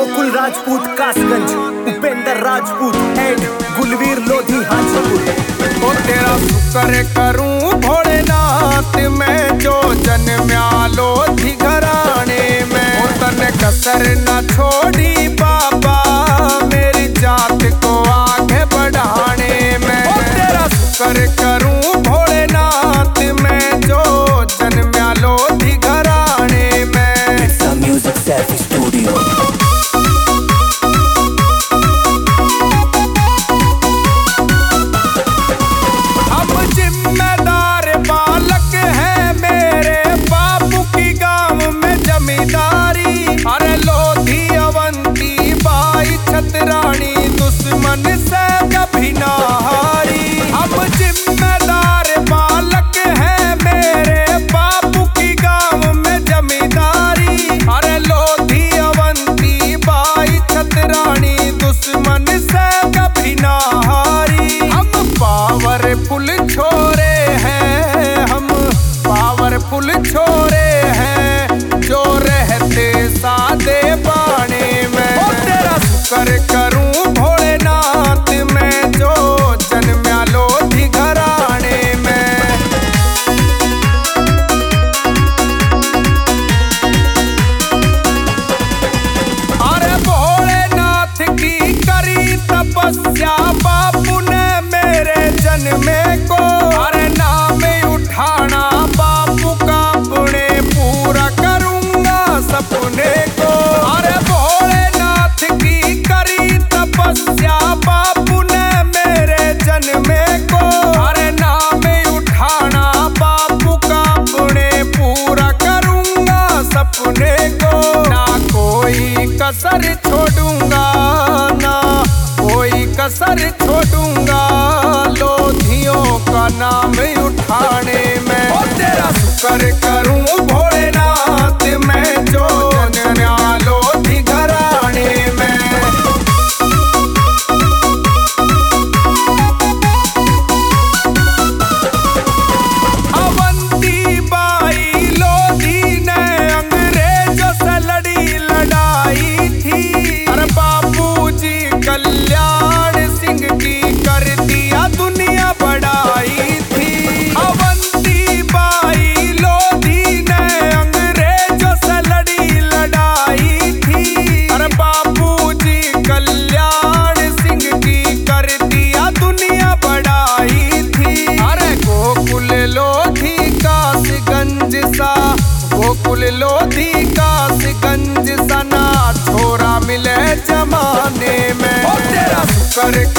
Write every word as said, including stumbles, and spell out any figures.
Gokul Rajput Kasganj, Upendra Rajput and Gulvir Lodhi Hajipur. ओ तेरा शुक्र करूं भोलेनाथ मैं जो जन्म्या लोधी घराने में। ओ तने कसर न छोड़ी बाबा मेरी जात को आगे बढ़ाने में। ओ तेरा शुक्र करूं भोलेनाथ मैं जो जन्म्या लोधी घराने में। It's a music selfie studio। अरे लोधी अवंती बाई छतरानी दुश्मन से कभी ना हारी। हम जिम्मेदार बालक हैं मेरे बापू की गांव में जमींदारी। अरे लोधी अवंती बाई छतरानी दुश्मन से कभी ना हारी। हम पावरफुल छोरे हैं, हम पावरफुल छोरे हैं जो रहते सादे बाणे में। ओ तेरा शुक्र करूं भोलेनाथ मैं जो जन्म्या लोधी घराने में। अरे भोलेनाथ की करी तपस्या बापू ने मेरे जन्मे को। अरे नाम उठाना बापू का पुणे पूरा करूंगा सपने को। अरे भोलेनाथ की करी तपस्या बापू ने मेरे जन्मे को। अरे नाम उठाना बापू का पुणे पूरा करूंगा सपने को। ना कोई कसर छोड़ूंगा, ना कोई कसर छोड़ूंगा लोधियों का नाम उठाने में। ओ तेरा शुक्र करूं भोलेनाथ मैं जो जन्म्या लोधी घराने में। अवंती बाई लोधी ने अंग्रेजों से लड़ी लड़ाई थी। अरे बापूजी कल्याण सिंह की कर दिया दुनिया बढ़ाई थी। अवंती बाई लोधी ने अंग्रेजों से लड़ी लड़ाई थी। अरे बापूजी कल्याण सिंह की कर दिया दुनिया बढ़ाई थी। अरे गोकुल लोधी कासगंज सा, गोकुल लोधी कासगंज सा ना छोरा मिले जमाने में। ओ तेरा शुक्र